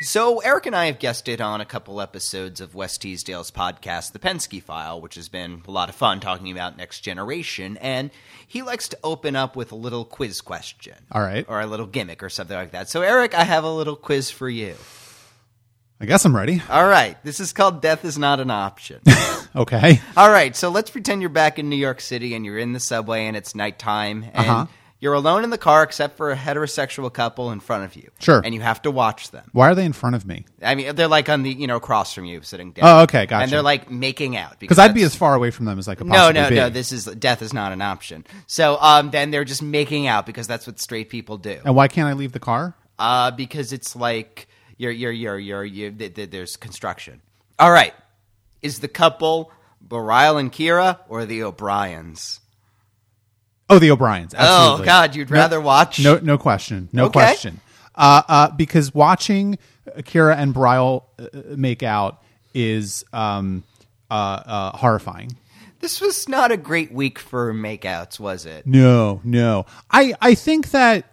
So Eric and I have guested on a couple episodes of Wes Teasdale's podcast, The Penske File, which has been a lot of fun talking about Next Generation, and he likes to open up with a little quiz question. All right. Or a little gimmick or something like that. So Eric, I have a little quiz for you. I guess I'm ready. All right. This is called Death is Not an Option. Okay. All right. So let's pretend you're back in New York City and you're in the subway and it's nighttime and you're alone in the car except for a heterosexual couple in front of you. Sure. And you have to watch them. Why are they in front of me? I mean, they're like on the, across from you, sitting down. Oh, okay, gotcha. And they're like making out. Because I'd be as far away from them as I could possibly be. No, death is not an option. So then they're just making out because that's what straight people do. And why can't I leave the car? Because it's like, there's construction. All right. Is the couple Bareil and Kira or the O'Briens? Oh, the O'Briens. Absolutely. Oh, God, you'd rather watch? No question. No question. Because watching Kira and Bareil make out is horrifying. This was not a great week for makeouts, was it? No. I think that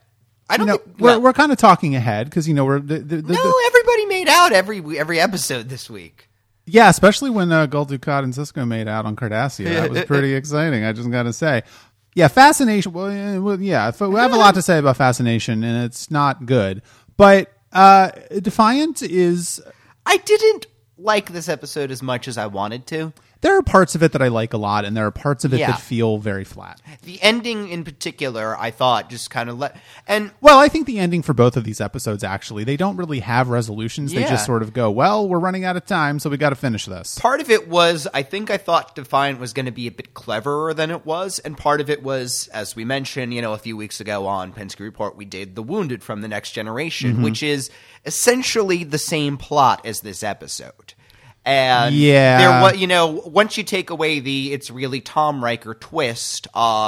we're kind of talking ahead because we're everybody made out every episode this week. Yeah, especially when Gul Dukat and Sisko made out on Cardassia. That was pretty exciting. I just got to say. Yeah, Fascination. Well, yeah, we have a lot to say about Fascination, and it's not good. But Defiant is. I didn't like this episode as much as I wanted to. There are parts of it that I like a lot, and there are parts of it that feel very flat. The ending in particular, I thought, just kind of Well, I think the ending for both of these episodes, actually, they don't really have resolutions. They just sort of go, well, we're running out of time, so we got to finish this. Part of it was, I thought Defiant was going to be a bit cleverer than it was, and part of it was, as we mentioned, a few weeks ago on Penske Report, we did The Wounded from the Next Generation, which is essentially the same plot as this episode. And there was, once you take away the it's really Tom Riker twist,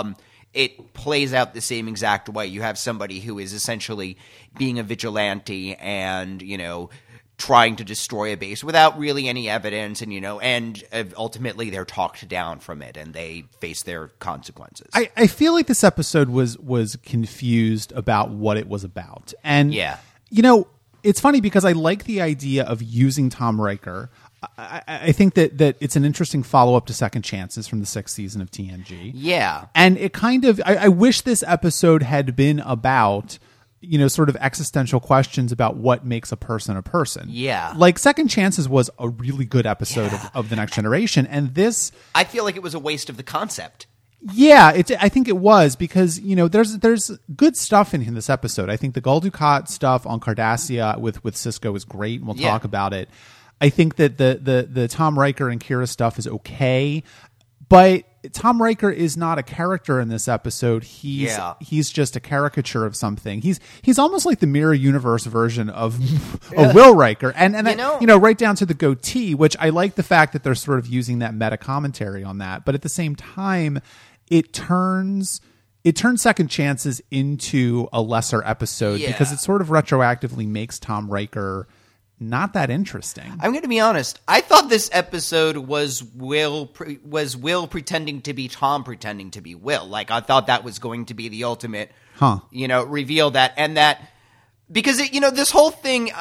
it plays out the same exact way. You have somebody who is essentially being a vigilante and, trying to destroy a base without really any evidence, and ultimately they're talked down from it and they face their consequences. I feel like this episode was confused about what it was about. And it's funny because I like the idea of using Tom Riker. I think that it's an interesting follow-up to Second Chances from the 6th season of TNG. Yeah. And it kind of... I wish this episode had been about, sort of existential questions about what makes a person a person. Yeah. Like, Second Chances was a really good episode of The Next Generation, and this... I feel like it was a waste of the concept. Yeah, I think it was because, there's good stuff in this episode. I think the Gul Dukat stuff on Cardassia with Sisko is great, and we'll talk about it. I think that the Tom Riker and Kira stuff is okay, but Tom Riker is not a character in this episode. He's just a caricature of something. He's almost like the mirror universe version of Will Riker, and right down to the goatee, which I like the fact that they're sort of using that meta commentary on that, but at the same time, it turns Second Chances into a lesser episode because it sort of retroactively makes Tom Riker not that interesting. I'm going to be honest. I thought this episode was Will pretending to be Tom pretending to be Will. Like, I thought that was going to be the ultimate, reveal that because this whole thing,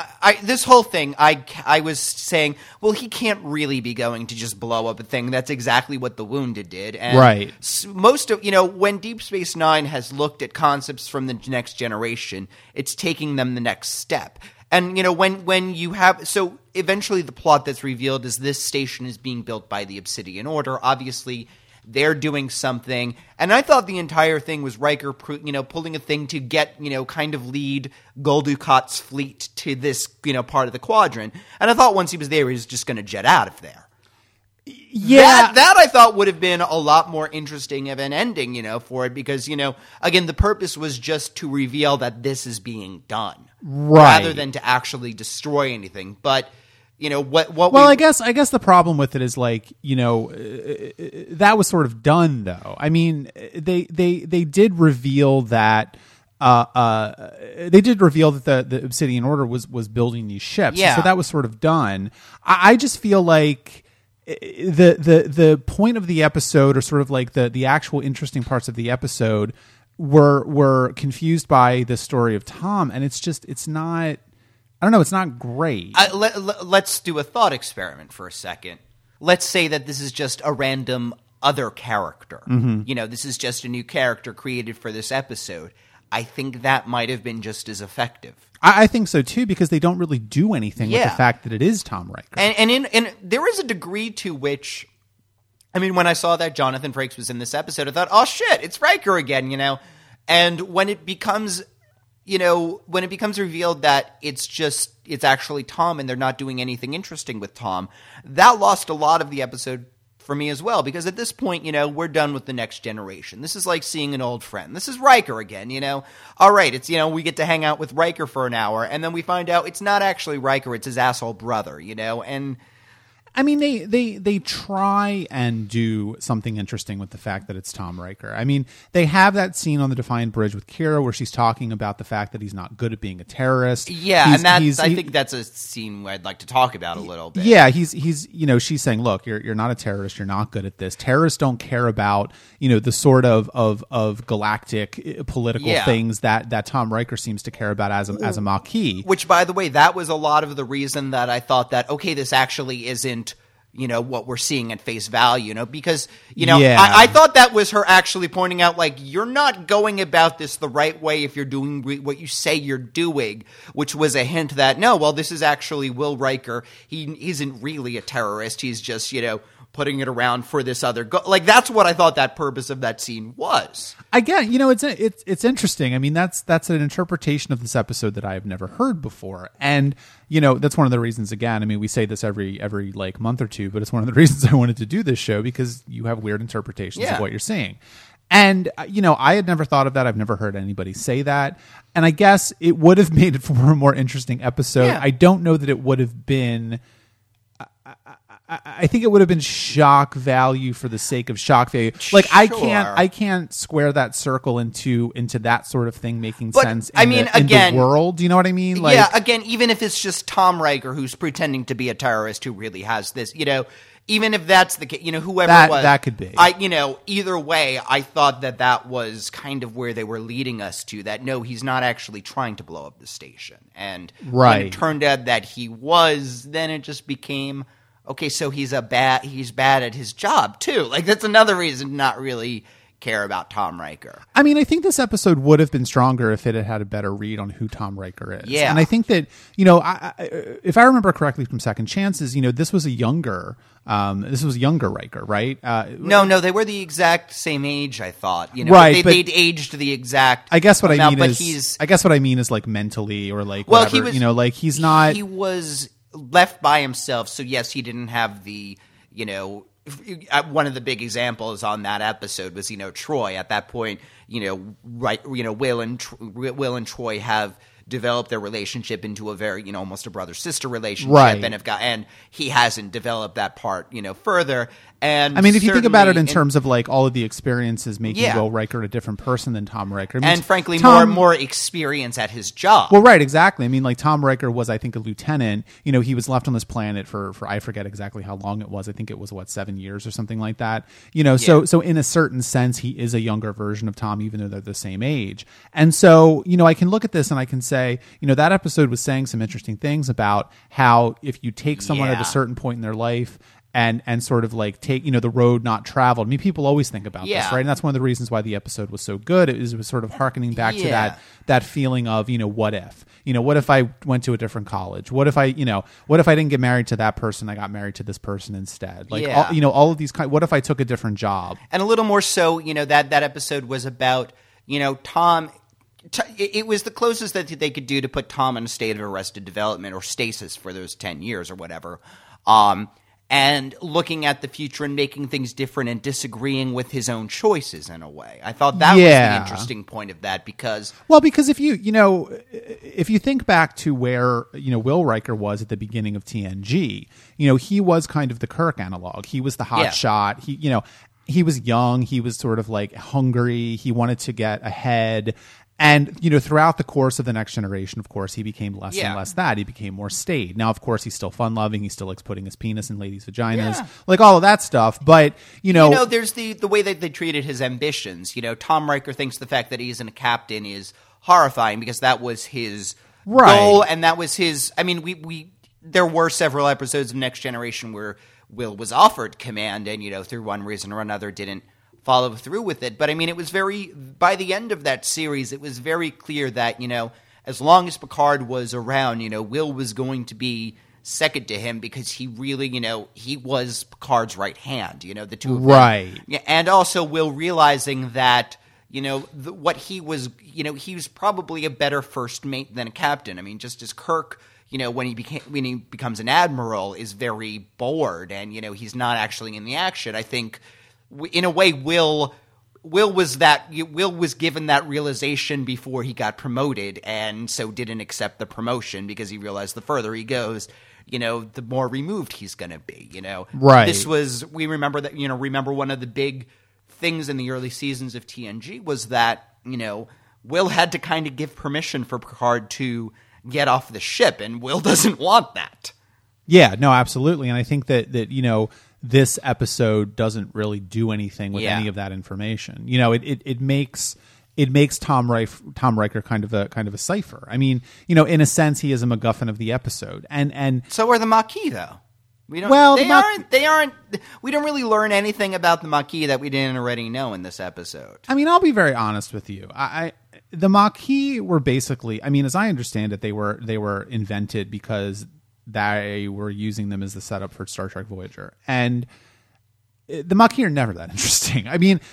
I was saying, well, he can't really be going to just blow up a thing. That's exactly what The Wounded did. And right. Most of, when Deep Space Nine has looked at concepts from the Next Generation, it's taking them the next step. And, when you have – so eventually the plot that's revealed is this station is being built by the Obsidian Order. Obviously, they're doing something. And I thought the entire thing was Riker, pulling a thing to get, kind of lead Gul Dukat's fleet to this, part of the quadrant. And I thought once he was there, he was just going to jet out of there. Yeah. That I thought would have been a lot more interesting of an ending, for it because, again, the purpose was just to reveal that this is being done. Right. Rather than to actually destroy anything. But, I guess the problem with it is that was sort of done though. I mean, they did reveal that the Obsidian Order was building these ships. Yeah. So that was sort of done. I just feel like the point of the episode, or sort of like the actual interesting parts of the episode, were confused by the story of Tom, and it's not. I don't know. It's not great. Let's do a thought experiment for a second. Let's say that this is just a random other character. This is just a new character created for this episode. I think that might have been just as effective. I think so too, because they don't really do anything with the fact that it is Tom Riker. And there is a degree to which, I mean, when I saw that Jonathan Frakes was in this episode, I thought, oh shit, it's Riker again, And when it becomes revealed that it's actually Tom and they're not doing anything interesting with Tom, that lost a lot of the episode for me as well, because at this point, we're done with the Next Generation. This is like seeing an old friend. This is Riker again, All right, it's, we get to hang out with Riker for an hour, and then we find out it's not actually Riker, it's his asshole brother, and... I mean, they try and do something interesting with the fact that it's Tom Riker. I mean, they have that scene on the Defiant Bridge with Kira where she's talking about the fact that he's not good at being a terrorist. Yeah, I think that's a scene I'd like to talk about a little bit. Yeah, he's she's saying, look, you're not a terrorist, you're not good at this. Terrorists don't care about, the sort of galactic political things that Tom Riker seems to care about as a Maquis. Which, by the way, that was a lot of the reason that I thought that, okay, this actually isn't what we're seeing at face value, because, I thought that was her actually pointing out, like, you're not going about this the right way if you're doing what you say you're doing, which was a hint that, no, well, this is actually Will Riker. He isn't really a terrorist. He's just, putting it around for this other like, that's what I thought that purpose of that scene was. Again, it's interesting. I mean, that's an interpretation of this episode that I have never heard before. And, that's one of the reasons, again, I mean, we say this every like month or two, but it's one of the reasons I wanted to do this show, because you have weird interpretations of what you're seeing. And, I had never thought of that. I've never heard anybody say that. And I guess it would have made it for a more interesting episode. Yeah. I don't know that it would have been... I think it would have been shock value for the sake of shock value. Like, sure. I can't square that circle into that sort of thing making sense in the world. Do you know what I mean? Like, yeah, again, even if it's just Tom Riker who's pretending to be a terrorist who really has this, even if that's the case, whoever it was. That could be. Either way, I thought that was kind of where they were leading us to, that no, he's not actually trying to blow up the station. And when it turned out that he was, then it just became... okay, so he's bad at his job too. Like, that's another reason to not really care about Tom Riker. I mean, I think this episode would have been stronger if it had a better read on who Tom Riker is. Yeah. And I think that, if I remember correctly from Second Chances, this was a younger Riker, right? No, they were the exact same age, I thought. Right, they'd aged the exact. I guess what I mean is like mentally, or like whatever. He's not. He was left by himself, so yes, he didn't have the, one of the big examples on that episode was, Troy. At that point, Will and Troy have developed their relationship into a very, almost a brother-sister relationship, right. and he hasn't developed that part, further. And I mean, if you think about it in terms of like all of the experiences making Will Riker a different person than Tom Riker, I mean, and frankly, more experience at his job. Well, right, exactly. I mean, like Tom Riker was, I think, a lieutenant. He was left on this planet for I forget exactly how long it was. I think it was 7 years or something like that. So in a certain sense, he is a younger version of Tom, even though they're the same age. And so, I can look at this and I can say, that episode was saying some interesting things about how if you take someone at a certain point in their life and sort of like take, the road not traveled. I mean, people always think about this, right? And that's one of the reasons why the episode was so good. It was sort of hearkening back to that feeling of, what if? What if I went to a different college? What if I didn't get married to that person? I got married to this person instead. Like, all of these what if I took a different job? And a little more so, that episode was about, Tom. It was the closest that they could do to put Tom in a state of arrested development or stasis for those 10 years or whatever. And looking at the future and making things different and disagreeing with his own choices in a way. I thought that was the interesting point of that, because... Well, because if you think back to where, Will Riker was at the beginning of TNG, he was kind of the Kirk analog. He was the hot shot. He was young. He was sort of like hungry. He wanted to get ahead. And, throughout the course of the Next Generation, of course, he became less and less that. He became more staid. Now, of course, he's still fun-loving. He still likes putting his penis in ladies' vaginas, like all of that stuff. But, there's the way that they treated his ambitions. Tom Riker thinks the fact that he isn't a captain is horrifying, because that was his Right. goal, and that was his. I mean, we there were several episodes of Next Generation where Will was offered command, and through one reason or another didn't follow through with it. But I mean, it was by the end of that series, it was very clear that as long as Picard was around, Will was going to be second to him because he really, he was Picard's right hand. The two of them. Right. Yeah, and also Will realizing that. What he was, he was probably a better first mate than a captain. I mean, just as Kirk, when he becomes an admiral, is very bored and he's not actually in the action. I think, in a way, Will was given that realization before he got promoted, and so didn't accept the promotion because he realized the further he goes, the more removed he's going to be. Right. This was remember one of the big things in the early seasons of TNG was that, Will had to kind of give permission for Picard to get off the ship, and Will doesn't want that. Yeah, no, absolutely. And I think that this episode doesn't really do anything with any of that information. It makes Tom Riker kind of a cipher. I mean, in a sense, he is a MacGuffin of the episode. And so are the Maquis, though. We don't really learn anything about the Maquis that we didn't already know in this episode. I mean, I'll be very honest with you. The Maquis were basically, I mean, as I understand it, they were invented because they were using them as the setup for Star Trek Voyager. And the Maquis are never that interesting. I mean,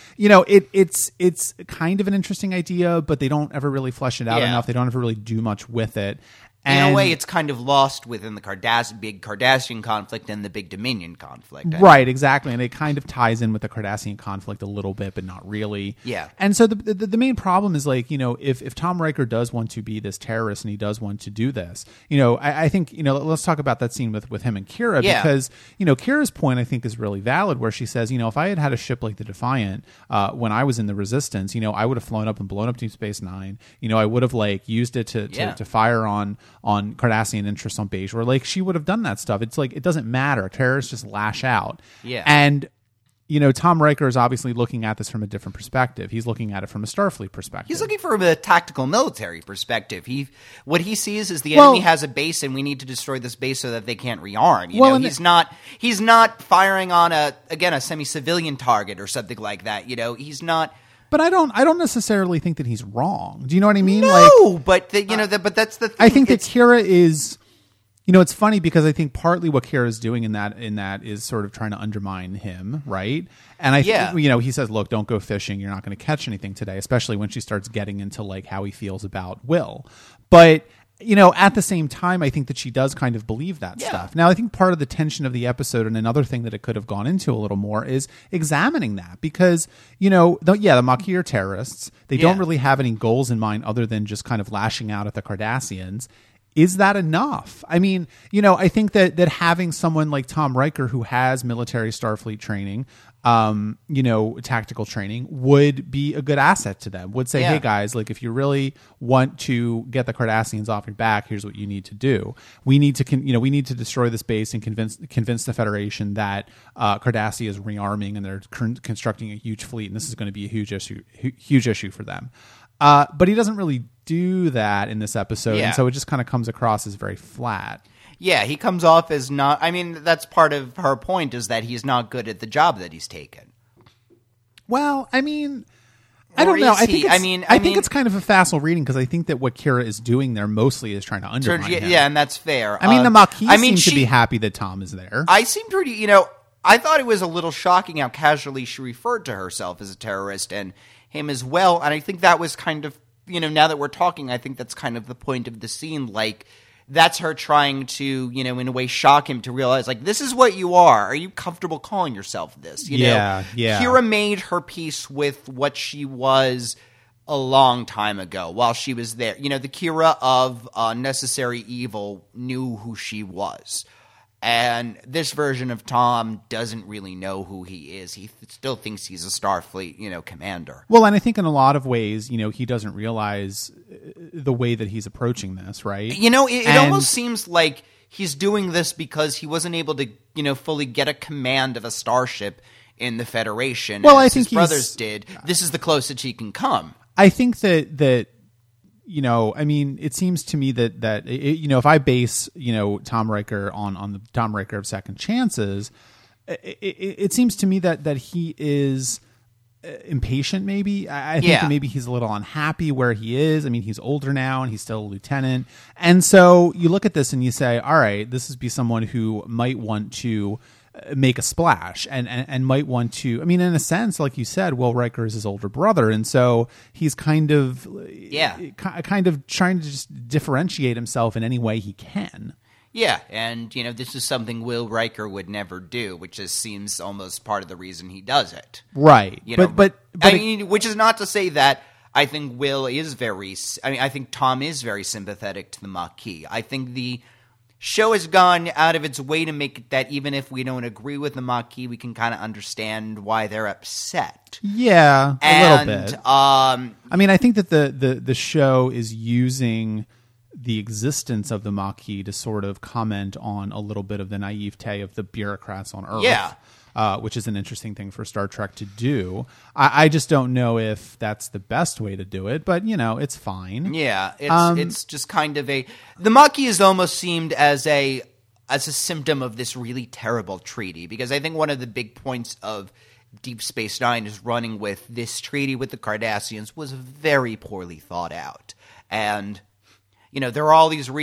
it's kind of an interesting idea, but they don't ever really flesh it out enough. They don't ever really do much with it. In a way, it's kind of lost within the big Cardassian conflict and the big Dominion conflict. Right, exactly. And it kind of ties in with the Cardassian conflict a little bit, but not really. Yeah. And so the main problem is, like, if Tom Riker does want to be this terrorist and he does want to do this, I think, let's talk about that scene with him and Kira, because, Kira's point, I think, is really valid, where she says, if I had a ship like the Defiant when I was in the Resistance, I would have flown up and blown up Deep Space Nine. I would have, used it to fire on Cardassian interests on Bajor. Like, she would have done that stuff. It's like, it doesn't matter. Terrorists just lash out. Yeah. And, Tom Riker is obviously looking at this from a different perspective. He's looking at it from a Starfleet perspective. He's looking from a tactical military perspective. What he sees is the enemy has a base and we need to destroy this base so that they can't rearm. He's not firing on a semi-civilian target or something like that. He's not. But I don't necessarily think that he's wrong. Do you know what I mean? No, but but that's the thing. I think that Kira is, it's funny because I think partly what Kira is doing in that is sort of trying to undermine him, right? And I think, he says, look, don't go fishing. You're not going to catch anything today, especially when she starts getting into how he feels about Will. But at the same time, I think that she does kind of believe that stuff. Now, I think part of the tension of the episode, and another thing that it could have gone into a little more, is examining that. Because, the Maquis are terrorists. They don't really have any goals in mind other than just kind of lashing out at the Cardassians. Is that enough? I mean, I think that having someone like Tom Riker, who has military Starfleet training, tactical training, would be a good asset to them. Would say, hey guys, if you really want to get the Cardassians off your back, here's what you need to do. We need to, we need to destroy this base and convince the Federation that Cardassia is rearming and they're constructing a huge fleet, and this is going to be a huge issue for them. But he doesn't really do that in this episode, and so it just kind of comes across as very flat. Yeah, he comes off as not. I mean, that's part of her point, is that he's not good at the job that he's taken. Well, I mean, I don't know. I think it's kind of a facile reading, because I think that what Kira is doing there mostly is trying to undermine him. Yeah, and that's fair. I mean, the Maquis seem to be happy that Tom is there. I seem pretty. I thought it was a little shocking how casually she referred to herself as a terrorist and him as well. And I think that was kind of, now that we're talking, I think that's kind of the point of the scene. That's her trying to, in a way, shock him to realize, this is what you are. Are you comfortable calling yourself this? Yeah. Kira made her peace with what she was a long time ago while she was there. The Kira of Necessary Evil knew who she was. And this version of Tom doesn't really know who he is. He still thinks he's a Starfleet, commander. Well, and I think in a lot of ways, he doesn't realize the way that he's approaching this, right? It almost seems like he's doing this because he wasn't able to, fully get a command of a starship in the Federation. Well, as I think his brothers did. This is the closest he can come. I think that I mean, it seems to me that if I base, Tom Riker on the Tom Riker of Second Chances, it seems to me that he is impatient. Maybe I think that maybe he's a little unhappy where he is. I mean, he's older now and he's still a lieutenant, and so you look at this and you say, all right, this would be someone who might want to make a splash and might want to, I mean, in a sense, like you said, Will Riker is his older brother, and so he's kind of trying to just differentiate himself in any way he can. Yeah, and this is something Will Riker would never do, which just seems almost part of the reason he does it. Right. But I mean, which is not to say that I think I think Tom is very sympathetic to the Maquis. I think the show has gone out of its way to make it that even if we don't agree with the Maquis, we can kind of understand why they're upset. Yeah, a little bit. I mean, I think that the show is using the existence of the Maquis to sort of comment on a little bit of the naivete of the bureaucrats on Earth. Yeah. Which is an interesting thing for Star Trek to do. I just don't know if that's the best way to do it, but it's fine. Yeah, it's just kind of the Maquis has almost seemed as a symptom of this really terrible treaty, because I think one of the big points of Deep Space Nine is running with this treaty with the Cardassians was very poorly thought out, and there are all these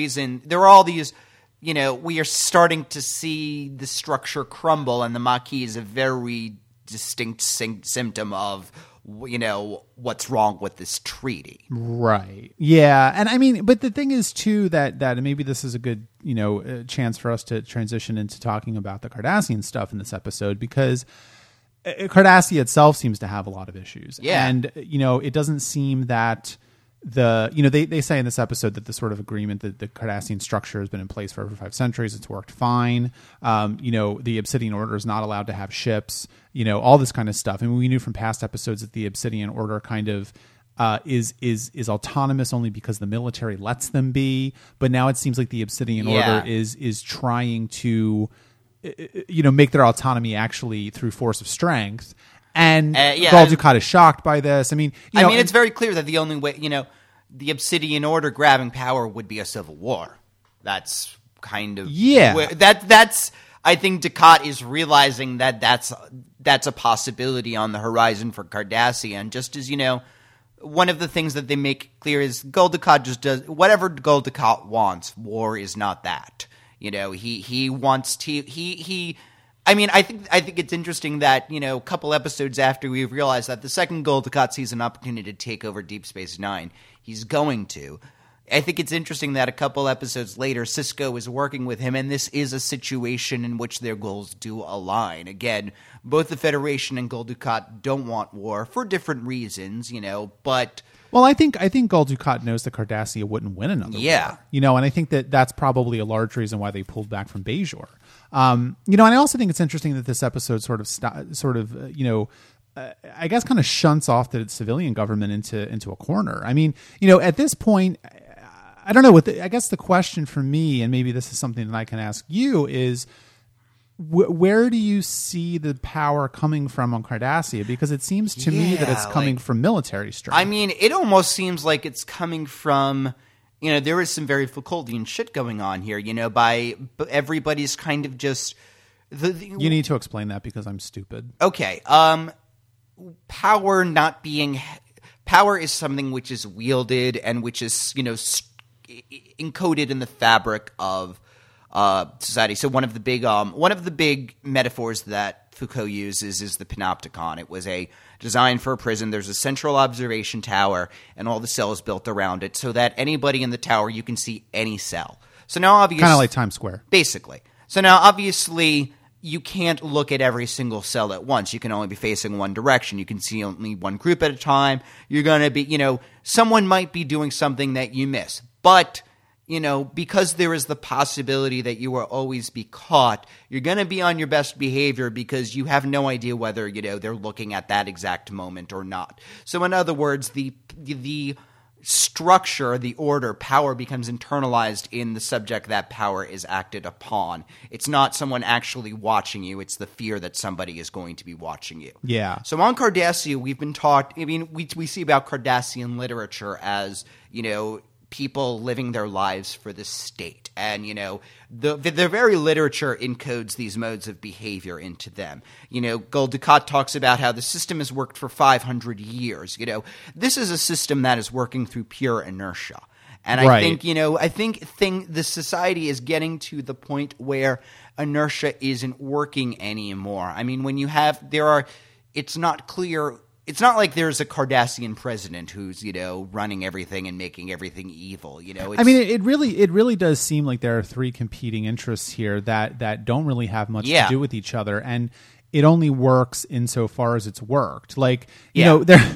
we are starting to see the structure crumble, and the Maquis is a very distinct symptom of, what's wrong with this treaty. Right. Yeah. And I mean, but the thing is, too, that maybe this is a good, chance for us to transition into talking about the Cardassian stuff in this episode, because Cardassia itself seems to have a lot of issues. Yeah. And, it doesn't seem that they say in this episode that the sort of agreement that the Cardassian structure has been in place for over 5 centuries. It's worked fine. The Obsidian Order is not allowed to have ships, all this kind of stuff. I mean, we knew from past episodes that the Obsidian Order kind of is autonomous only because the military lets them be. But now it seems like the Obsidian Order is trying to, make their autonomy actually through force of strength. And Gul Dukat is shocked by this. I mean, it's very clear that the only way, the Obsidian Order grabbing power would be a civil war. That's kind of that's. I think Dukat is realizing that that's a possibility on the horizon for Cardassia. And just as one of the things that they make clear is Gul Dukat just does whatever Gul Dukat wants. War is not that. He wants to he. I mean, I think it's interesting that, a couple episodes after we've realized that the second Gul Dukat sees an opportunity to take over Deep Space Nine, he's going to. I think it's interesting that a couple episodes later, Sisko is working with him, and this is a situation in which their goals do align. Again, both the Federation and Gul Dukat don't want war for different reasons, but... Well, I think Gul Dukat knows that Cardassia wouldn't win another war. And I think that's probably a large reason why they pulled back from Bajor. And I also think it's interesting that this episode I guess kind of shunts off the civilian government into a corner. I mean, at this point, I don't know. I guess the question for me, and maybe this is something that I can ask you, is where do you see the power coming from on Cardassia? Because it seems to me that it's coming from military strength. I mean, it almost seems like it's coming from... there is some very Foucauldian shit going on here, by everybody's kind of just... You need to explain that because I'm stupid. Okay. Power is something which is wielded and which is, encoded in the fabric of society. So one of the big metaphors that Foucault uses is the panopticon. It was a design for a prison. There's a central observation tower and all the cells built around it so that anybody in the tower, you can see any cell. So now obviously... Kind of like Times Square. Basically. So now obviously you can't look at every single cell at once. You can only be facing one direction. You can see only one group at a time. You're going to be, someone might be doing something that you miss. But... because there is the possibility that you will always be caught, you're going to be on your best behavior because you have no idea whether, they're looking at that exact moment or not. So in other words, the structure, the order, power becomes internalized in the subject that power is acted upon. It's not someone actually watching you. It's the fear that somebody is going to be watching you. Yeah. So on Cardassia, we've been taught, I mean, we see about Cardassian literature as, people living their lives for the state. And, the very literature encodes these modes of behavior into them. Gul Dukat talks about how the system has worked for 500 years. This is a system that is working through pure inertia. And I think, the society is getting to the point where inertia isn't working anymore. I mean, when it's not clear. It's not like there's a Cardassian president who's, running everything and making everything evil. I mean, it really does seem like there are three competing interests here that don't really have much to do with each other, and it only works insofar as it's worked. Like, like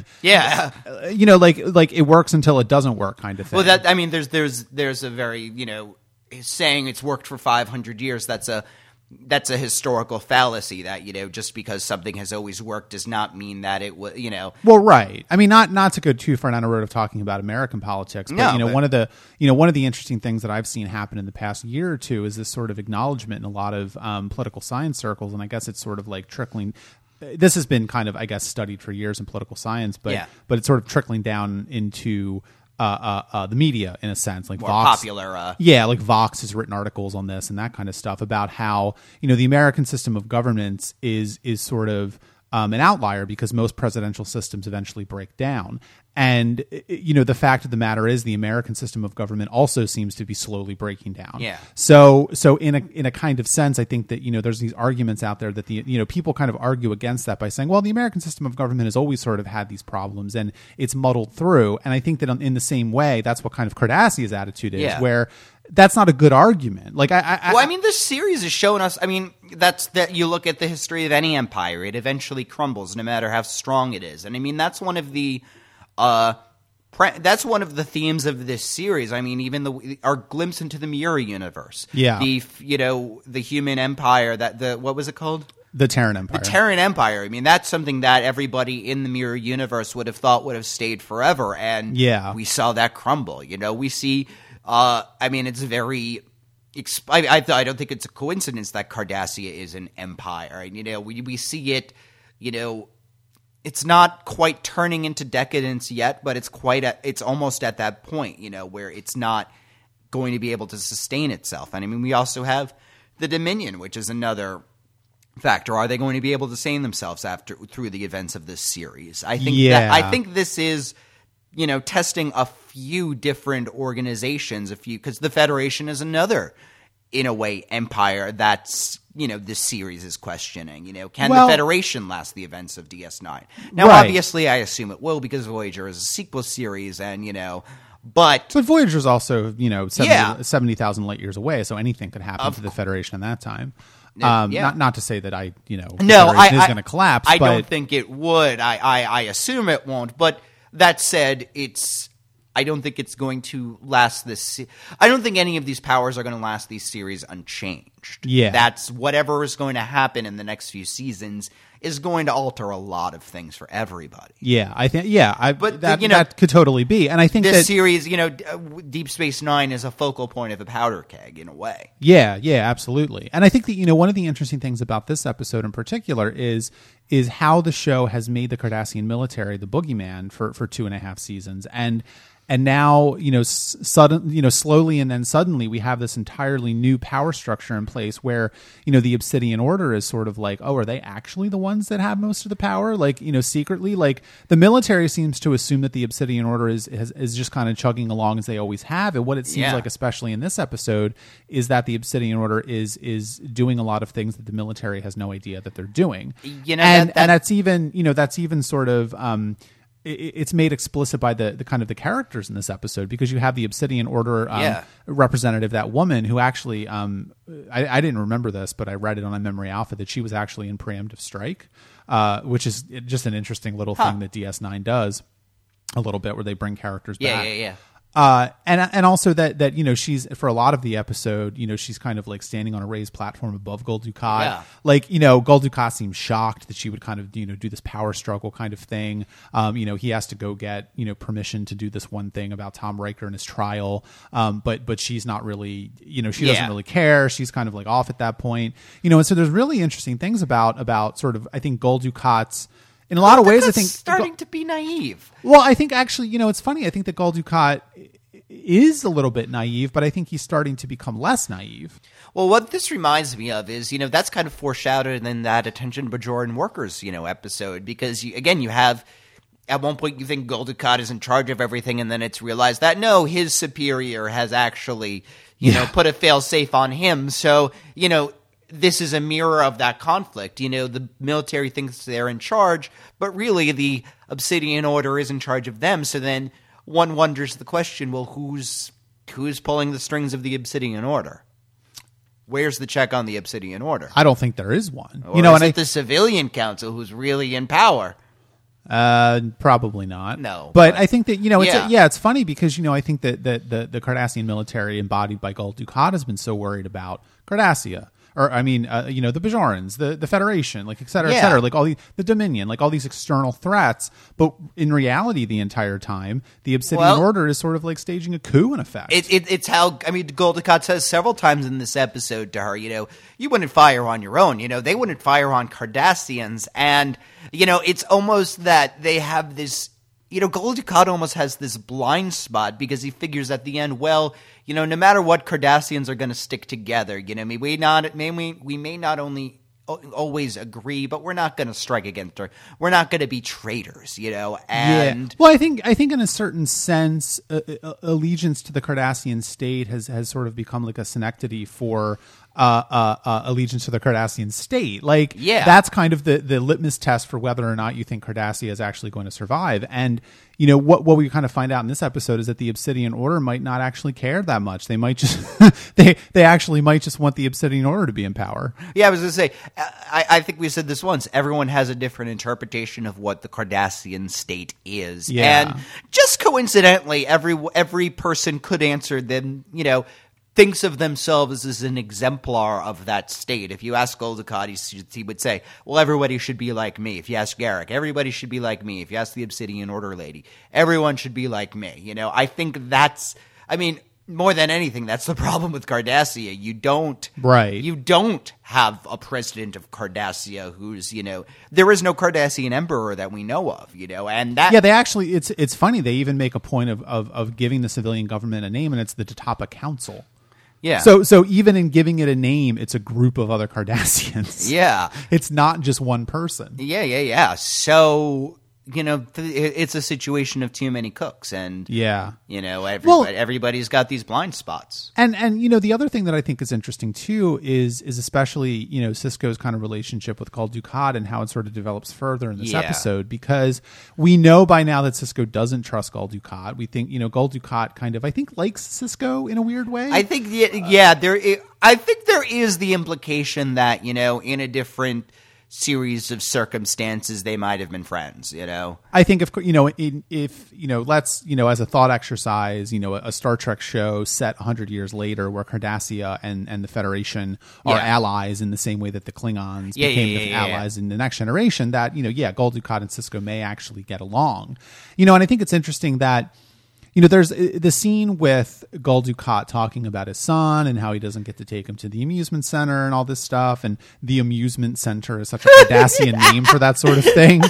it works until it doesn't work, kind of thing. Well, there's a very, saying it's worked for 500 years. That's a historical fallacy that, just because something has always worked does not mean that it would, Well, right. I mean, not to go too far down the road of talking about American politics, but, one of the interesting things that I've seen happen in the past year or two is this sort of acknowledgement in a lot of political science circles, and I guess it's sort of like trickling. This has been kind of, I guess, studied for years in political science, but it's sort of trickling down into the media, in a sense, like more Vox, popular. Like Vox has written articles on this and that kind of stuff about how the American system of governance is sort of an outlier because most presidential systems eventually break down. And the fact of the matter is the American system of government also seems to be slowly breaking down. Yeah. So in a kind of sense, I think that there's these arguments out there that people kind of argue against that by saying, well, the American system of government has always sort of had these problems and it's muddled through. And I think that in the same way, that's what kind of Cardassia's attitude is, where that's not a good argument. Like this series is showing us. I mean, that you look at the history of any empire, it eventually crumbles, no matter how strong it is. And I mean, that's one of the themes of this series. I mean, even our glimpse into the Mirror universe. Yeah. The human empire what was it called? The Terran Empire. The Terran Empire. I mean, that's something that everybody in the Mirror universe would have thought would have stayed forever, and we saw that crumble. We see. It's very. I don't think it's a coincidence that Cardassia is an empire. And, we see it. It's not quite turning into decadence yet, but it's almost at that point. Where it's not going to be able to sustain itself. And I mean, we also have the Dominion, which is another factor. Are they going to be able to sustain themselves through the events of this series? I think this is. Testing a few different organizations, because the Federation is another, in a way, empire that's, this series is questioning. Can the Federation last the events of DS9? Now, obviously, I assume it will, because Voyager is a sequel series, and, but Voyager's also, 70,000 light years away, so anything could happen to the Federation in that time. Not to say that the Federation is going to collapse. I don't think it would. I assume it won't, but that said, I don't think it's going to last this. I don't think any of these powers are going to last these series unchanged. Yeah, that's whatever is going to happen in the next few seasons is going to alter a lot of things for everybody. Yeah, I think. Yeah, that could totally be. And I think this series, Deep Space Nine is a focal point of a powder keg in a way. Yeah, absolutely. And I think that one of the interesting things about this episode in particular is how the show has made the Cardassian military the boogeyman for 2.5 seasons, and now slowly and then suddenly we have this entirely new power structure in place where the Obsidian Order is sort of like, oh, are they actually the ones that have most of the power? Like secretly, like the military seems to assume that the Obsidian Order is just kind of chugging along as they always have, and what it seems like, especially in this episode, is that the Obsidian Order is doing a lot of things that the military has no idea that they're doing. And that's even sort of. It's made explicit by the kind of the characters in this episode, because you have the Obsidian Order representative, that woman who actually I didn't remember this, but I read it on a Memory Alpha that she was actually in Preemptive Strike, which is just an interesting little thing that DS9 does a little bit, where they bring characters back. And also that she's, for a lot of the episode, she's kind of like standing on a raised platform above Gul Dukat. Yeah. Like, Gul Dukat seems shocked that she would kind of, do this power struggle kind of thing. He has to go get, permission to do this one thing about Tom Riker and his trial. But she's not really, she doesn't really care. She's kind of like off at that point, and so there's really interesting things about sort of, I think, Gul Dukat's, in a lot of ways, I think starting to be naive. Well, I think actually, it's funny. I think that Gul Dukat is a little bit naive, but I think he's starting to become less naive. Well, what this reminds me of is, that's kind of foreshadowed in that Attention Bajoran Workers, episode, because you have, at one point you think Gul Dukat is in charge of everything, and then it's realized that no, his superior has actually, put a fail-safe on him. So, this is a mirror of that conflict. The military thinks they're in charge, but really the Obsidian Order is in charge of them. So then one wonders the question, well, who's pulling the strings of the Obsidian Order? Where's the check on the Obsidian Order? I don't think there is one. Or is it the Civilian Council who's really in power? Probably not. No. But I think that, it's funny because, I think that the Cardassian military embodied by Gul Dukat has been so worried about Cardassia. Or, I mean, the Bajorans, the Federation, like, et cetera, like the Dominion, like all these external threats. But in reality, the entire time, the Obsidian Order is sort of like staging a coup, in effect. It's how, Gul Dukat says several times in this episode to her, you wouldn't fire on your own. They wouldn't fire on Cardassians. And, it's almost that they have this, Gul Dukat almost has this blind spot because he figures at the end, well, no matter what, Cardassians are going to stick together. We may not only always agree, but we're not going to strike against her. We're not going to be traitors, And well, I think in a certain sense, allegiance to the Cardassian state has sort of become like a synecdoche for allegiance to the Cardassian state. Like, that's kind of the litmus test for whether or not you think Cardassia is actually going to survive. And, what we kind of find out in this episode is that the Obsidian Order might not actually care that much. They might just, they actually might just want the Obsidian Order to be in power. Yeah, I was going to say, I think we said this once, everyone has a different interpretation of what the Cardassian state is. Yeah. And just coincidentally, every person could answer them, thinks of themselves as an exemplar of that state. If you ask Gul Dukat, he would say, well, everybody should be like me. If you ask Garak, everybody should be like me. If you ask the Obsidian Order lady, everyone should be like me. I think that's, more than anything, that's the problem with Cardassia. You don't have a president of Cardassia who's, there is no Cardassian emperor that we know of, and that. Yeah, they actually, it's funny. They even make a point of giving the civilian government a name, and it's the Tatapa Council. Yeah. So even in giving it a name, it's a group of other Cardassians. Yeah. It's not just one person. Yeah. So, it's a situation of too many cooks, and everybody's got these blind spots. And the other thing that I think is interesting too is especially Sisko's kind of relationship with Gul Dukat and how it sort of develops further in this episode, because we know by now that Sisko doesn't trust Gul Dukat. We think Gul Dukat kind of, I think, likes Sisko in a weird way. I think there is the implication that in a different series of circumstances they might have been friends. I think if let's as a thought exercise, a Star Trek show set 100 years later where Cardassia and the Federation are allies in the same way that the Klingons became the allies in the Next Generation, that Gul Dukat and Sisko may actually get along. And I think it's interesting that there's the scene with Gul Dukat talking about his son and how he doesn't get to take him to the amusement center and all this stuff. And the amusement center is such a Cardassian name for that sort of thing.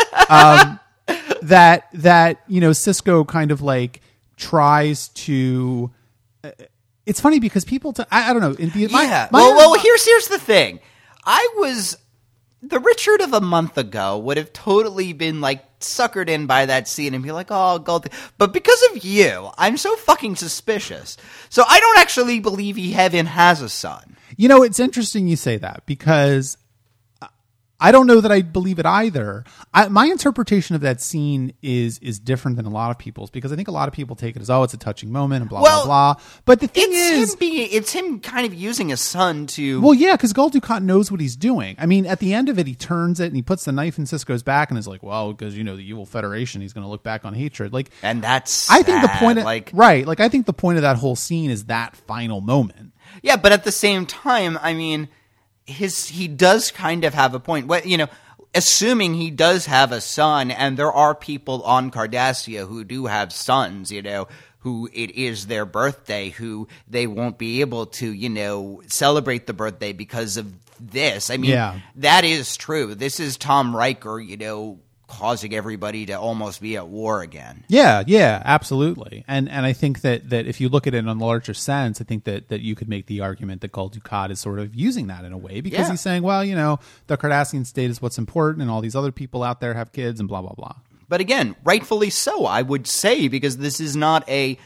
That Sisko kind of like tries to. It's funny because people, I don't know. Here's the thing. The Richard of a month ago would have totally been like suckered in by that scene and be like, oh, Gul. But because of you, I'm so fucking suspicious. So I don't actually believe he even has a son. It's interesting you say that, because I don't know that I believe it either. My interpretation of that scene is different than a lot of people's, because I think a lot of people take it as, oh, it's a touching moment and blah, blah, blah. But the thing is... it's him kind of using his son to... Well, yeah, because Gul Dukat knows what he's doing. I mean, at the end of it, he turns it and he puts the knife in Sisko's back and is like, well, because, the evil Federation, he's going to look back on hatred. Like, and that's I think the point of, right. I think the point of that whole scene is that final moment. Yeah, but at the same time, I mean... he does kind of have a point. Assuming he does have a son, and there are people on Cardassia who do have sons, who it is their birthday, who they won't be able to, celebrate the birthday because of this. I mean, that is true. This is Tom Riker, causing everybody to almost be at war again. Yeah, absolutely. And I think that if you look at it in a larger sense, I think that you could make the argument that Gul Dukat is sort of using that in a way, because he's saying, well, the Cardassian state is what's important, and all these other people out there have kids and blah, blah, blah. But again, rightfully so, I would say, because this is not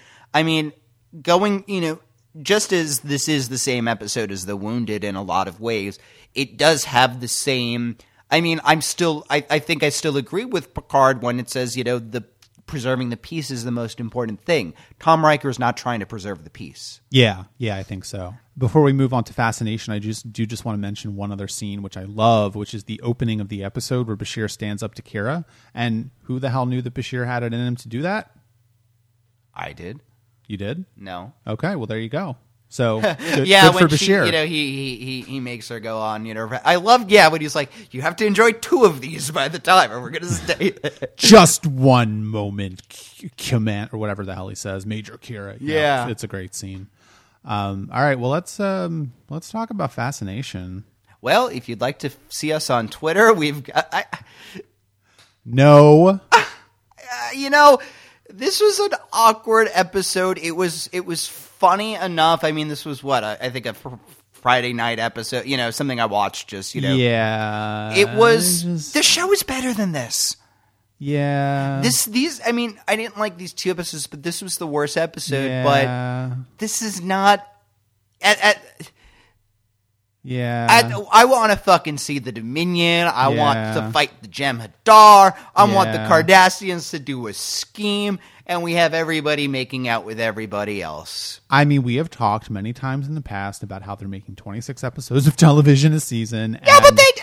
just as this is the same episode as The Wounded in a lot of ways, it does have the same... I mean, I think I still agree with Picard when it says, the preserving the peace is the most important thing. Tom Riker is not trying to preserve the peace. Yeah, I think so. Before we move on to Fascination, I just want to mention one other scene, which I love, which is the opening of the episode where Bashir stands up to Kira. And who the hell knew that Bashir had it in him to do that? I did. You did? No. Okay, well, there you go. So good when for Bashir. He makes her go on. I love when he's like, you have to enjoy 2 of these by the time, or we're gonna stay. Just one moment, command, or whatever the hell he says, Major Kira. Yeah, it's a great scene. All right, well let's talk about Fascination. Well, if you'd like to see us on Twitter, we've got. No. This was an awkward episode. It was funny enough. I mean, this was I think a Friday night episode, something I watched just, Yeah. It was, the show is better than this. Yeah. I mean, I didn't like these 2 episodes, but this was the worst episode, yeah. But this is not, yeah. I want to fucking see the Dominion. I want to fight the Jem'Hadar. I want the Cardassians to do a scheme, and we have everybody making out with everybody else. I mean, we have talked many times in the past about how they're making 26 episodes of television a season. And,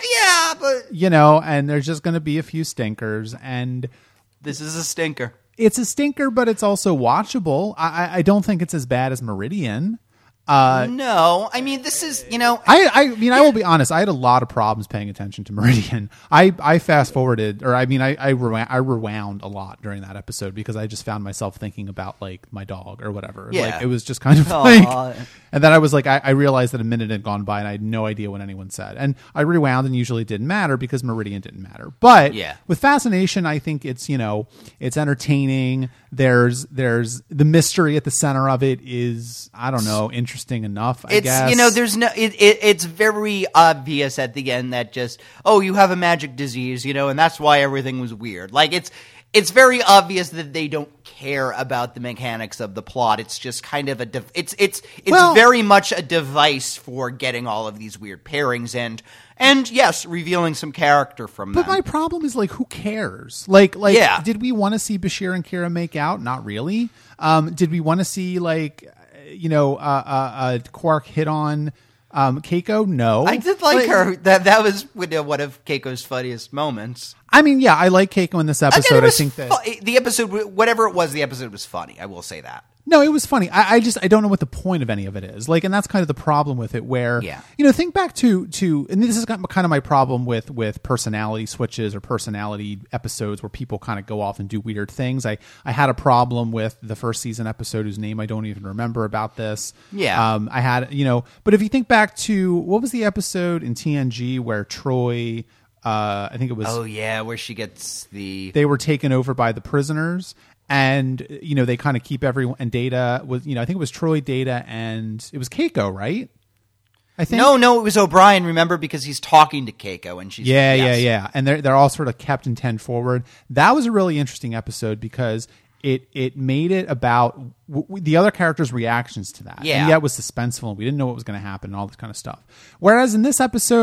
and there's just going to be a few stinkers, and this is a stinker. It's a stinker, but it's also watchable. I don't think it's as bad as Meridian. No, I mean, this is, I will be honest. I had a lot of problems paying attention to Meridian. I fast forwarded, or I rewound a lot during that episode because I just found myself thinking about like my dog or whatever. Yeah. Like it was just kind of like, and then I was like, I realized that a minute had gone by and I had no idea what anyone said. And I rewound and usually it didn't matter because Meridian didn't matter. But with Fascination, I think it's, it's entertaining. There's the mystery at the center of it is, I don't know, interesting enough, I guess. There's no, it's very obvious at the end that just, you have a magic disease, and that's why everything was weird. Like it's very obvious that they don't care about the mechanics of the plot. It's just kind of it's very much a device for getting all of these weird pairings and yes, revealing some character from them. But my problem is, like, who cares? Like, did we want to see Bashir and Kira make out? Not really. Did we want to see, like, Quark hit on Keiko? No. I did like her. That was one of Keiko's funniest moments. I mean, yeah, I like Keiko in this episode. I think that the episode, whatever it was, the episode was funny. I will say that. No, it was funny. I don't know what the point of any of it is. Like, and that's kind of the problem with it where, think back to, and this is kind of my problem with personality switches or personality episodes where people kind of go off and do weird things. I had a problem with the first season episode whose name I don't even remember about this. Yeah. I had, but if you think back to, what was the episode in TNG where Troy, I think it was. Oh, yeah, where she gets they were taken over by the prisoners. And, they kind of keep everyone, and Data was, I think it was Troy, Data, and it was Keiko, right? I think. No, it was O'Brien, remember, because he's talking to Keiko and she's. Yeah. And they're all sort of kept in 10 forward. That was a really interesting episode because it made it about the other characters' reactions to that. Yeah. And yet it was suspenseful and we didn't know what was going to happen and all this kind of stuff. Whereas in this episode,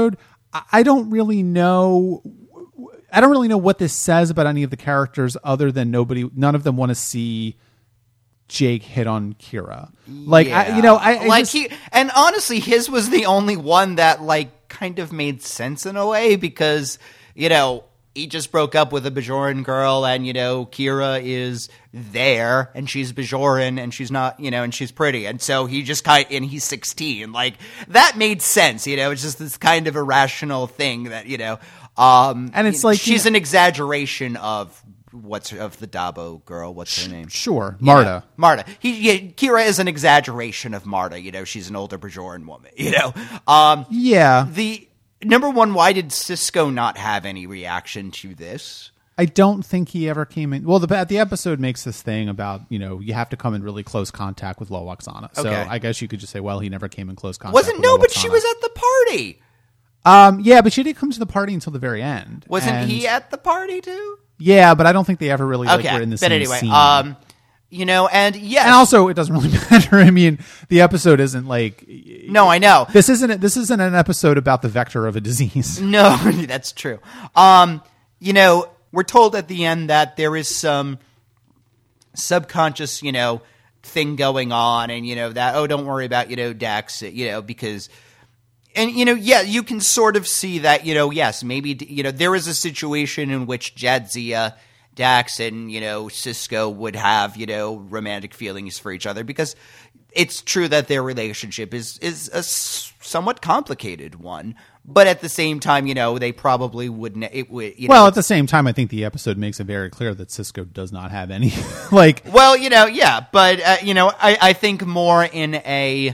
I don't really know. I don't really know what this says about any of the characters, other than none of them want to see Jake hit on Kira. Like, yeah. And honestly, his was the only one that like kind of made sense in a way, because he just broke up with a Bajoran girl, and Kira is there, and she's Bajoran, and she's not, and she's pretty, and so he just and he's 16. Like, that made sense. It's just this kind of irrational thing that and it's like she's an exaggeration of the Dabo girl. What's her name? Sure, Marta. Yeah, Marta. Kira is an exaggeration of Marta. She's an older Bajoran woman. Yeah. The number one, why did Sisko not have any reaction to this? I don't think he ever came in. Well, the episode makes this thing about you have to come in really close contact with Lwaxana. So I guess you could just say, well, he never came in close contact. But she was at the party. Yeah, but she didn't come to the party until the very end. Wasn't he at the party too? Yeah, but I don't think they ever really were in the same scene. And yes. And also, it doesn't really matter. I mean, the episode isn't like. No, I know. This isn't an episode about the vector of a disease. No, that's true. We're told at the end that there is some subconscious, thing going on, and that don't worry about Dax, because. And, you can sort of see that, yes, maybe, there is a situation in which Jadzia, Dax, and, Sisko would have, romantic feelings for each other, because it's true that their relationship is a somewhat complicated one. But at the same time, they probably wouldn't. Well, at the same time, I think the episode makes it very clear that Sisko does not have any, like. Well, yeah, but, I think more in a.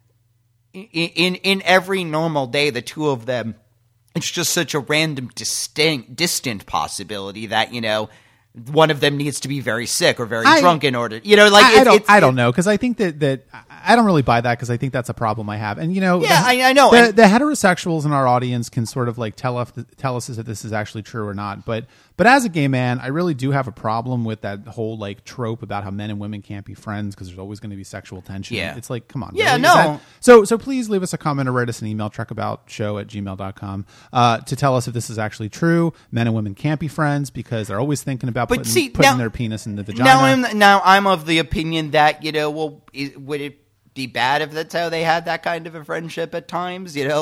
In every normal day, the two of them, it's just such a random, distant possibility that, one of them needs to be very sick or very drunk in order, I don't know, because I think that I don't really buy that, because I think that's a problem I have. And, I know. The heterosexuals in our audience can sort of like tell us if this is actually true or not. But as a gay man, I really do have a problem with that whole like trope about how men and women can't be friends because there's always going to be sexual tension. Yeah. It's like, come on. Yeah, really? no. So please leave us a comment or write us an email, trekaboutshow@gmail.com, to tell us if this is actually true. Men and women can't be friends because they're always thinking about putting their penis in the vagina. Now I'm of the opinion that, would it be bad if that's how they had that kind of a friendship at times? It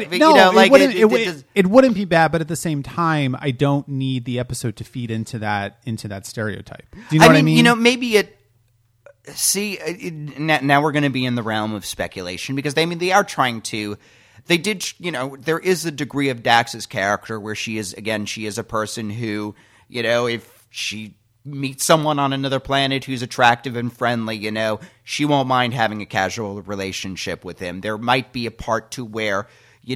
wouldn't be bad, but at the same time, I don't need the episode to feed into that stereotype. Do you know what I mean? Maybe it. See, now we're going to be in the realm of speculation, because they are trying to. They did, there is a degree of Dax's character where she is a person who, if she meet someone on another planet who's attractive and friendly, she won't mind having a casual relationship with him. There might be a part to where,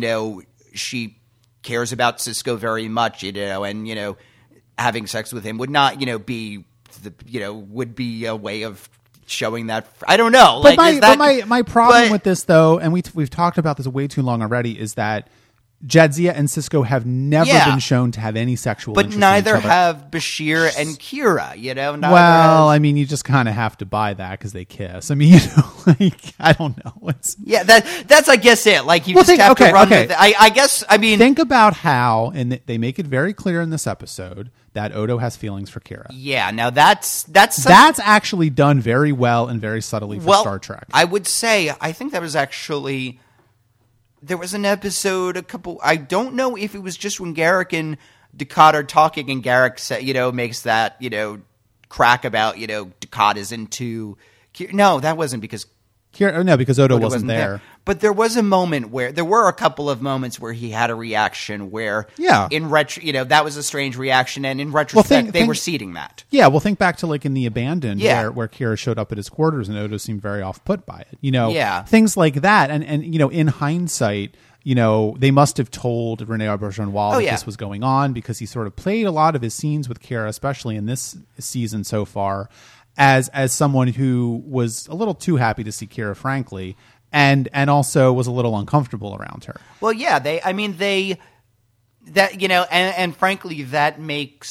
she cares about Sisko very much, and, having sex with him would not, be would be a way of showing that. I don't know. But my problem with this, though, and we've talked about this way too long already, is that Jadzia and Sisko have never been shown to have any sexual interest in each other. But neither have Bashir and Kira, I mean, you just kind of have to buy that because they kiss. I mean, I don't know. That's I guess it. Like, you have to run with it. I guess, think about how, and they make it very clear in this episode, that Odo has feelings for Kira. Yeah, now that's actually done very well and very subtly for Star Trek. I would say, I think that was actually... There was an episode I don't know if it was just when Garak and Dukat are talking, and Garak makes that, crack about, Dukat is into... No, that wasn't because... because Odo wasn't there. But there was a moment there were a couple of moments where he had a reaction where, in that was a strange reaction, and in retrospect, they were seeding that. Yeah, well, think back to like in The Abandoned, where Kira showed up at his quarters and Odo seemed very off-put by it. Things like that, and in hindsight, they must have told Rene Auberjonois that this was going on, because he sort of played a lot of his scenes with Kira, especially in this season so far, as someone who was a little too happy to see Kira, frankly, and also was a little uncomfortable around her. Well, yeah, and frankly, that makes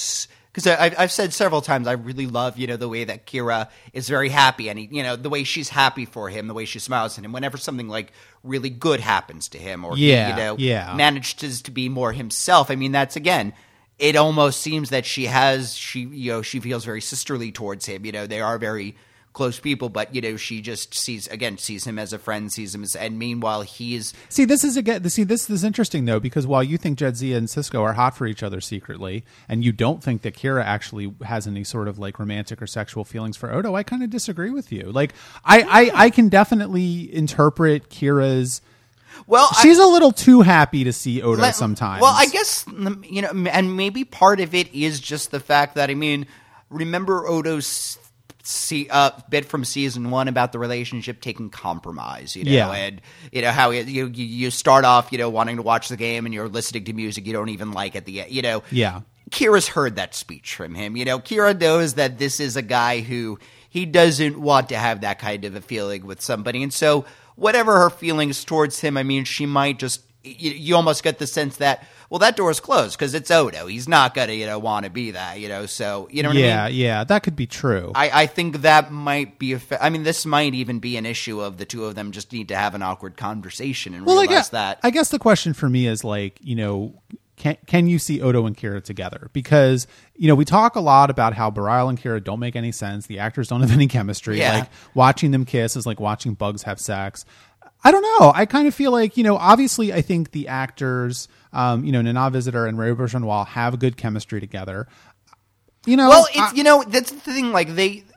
because I've said several times I really love, the way that Kira is very happy, and the way she's happy for him, the way she smiles at him whenever something like really good happens to him, or he manages to be more himself. I mean, that's again, it almost seems that she feels very sisterly towards him. They are very close people, but she just sees him as a friend, sees him as, and meanwhile this is interesting though, because while you think Jadzia and Sisko are hot for each other secretly, and you don't think that Kira actually has any sort of like romantic or sexual feelings for Odo, I kind of disagree with you. Like I can definitely interpret Kira's. Well, she's a little too happy to see Odo sometimes. Well, I guess and maybe part of it is just the fact that remember Odo's bit from season 1 about the relationship taking compromise, and how you start off, wanting to watch the game and you're listening to music you don't even like at the end, Yeah. Kira's heard that speech from him. Kira knows that this is a guy who he doesn't want to have that kind of a feeling with somebody, and so whatever her feelings towards him, she might just. You almost get the sense that, well, that door's closed because it's Odo. He's not going to, want to be that, so, what I mean? Yeah, that could be true. I think that might be this might even be an issue of the two of them just need to have an awkward conversation and realize that. I guess the question for me is like, can you see Odo and Kira together? Because, we talk a lot about how Bareil and Kira don't make any sense. The actors don't have any chemistry. Yeah. Like watching them kiss is like watching bugs have sex. I don't know. I kind of feel like, obviously I think the actors, Nana Visitor and Ray Bourgeois have good chemistry together. Well, it's, that's the thing. Like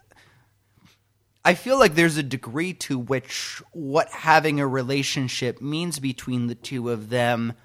I feel like there's a degree to which what having a relationship means between the two of them,